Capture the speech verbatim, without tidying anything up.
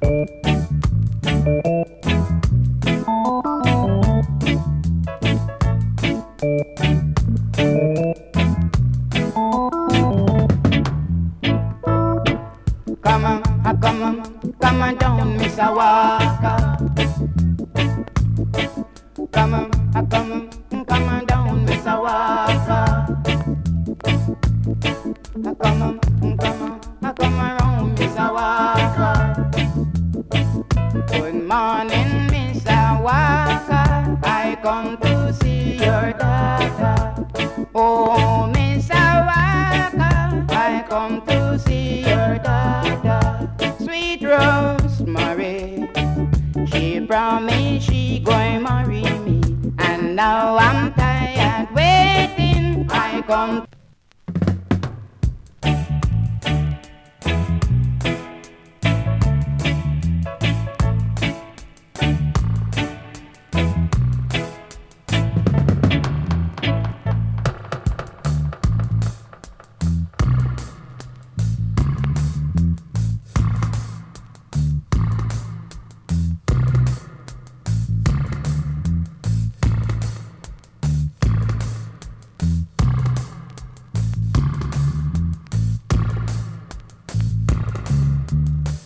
Come on, ah, come on, come on down, Miss Walker. Come on, ah, come on, come on down, Miss Walker. Ah, come on, come on, ah, come around, Miss Walker. Good morning, Miss Walker. I come to see your daughter. Oh, Miss Walker, I come to see your daughter. Sweet Rosemary, she promised she going marry me, and now I'm tired waiting. I come.